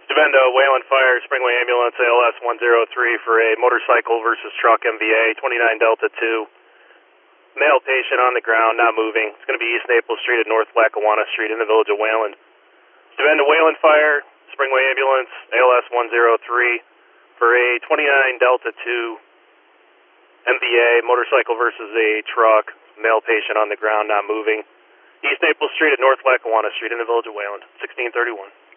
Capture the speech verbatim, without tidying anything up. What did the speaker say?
Devendo, Wayland Fire, Springway Ambulance, A L S one zero three for a motorcycle versus truck M V A, twenty-nine Delta two. Male patient on the ground, not moving. It's going to be East Naples Street at North Lackawanna Street in the village of Wayland. Devendo, Wayland Fire, Springway Ambulance, A L S one zero three for a twenty-nine Delta two M V A, motorcycle versus a truck. Male patient on the ground, not moving. East Naples Street at North Lackawanna Street in the village of Wayland, sixteen thirty-one.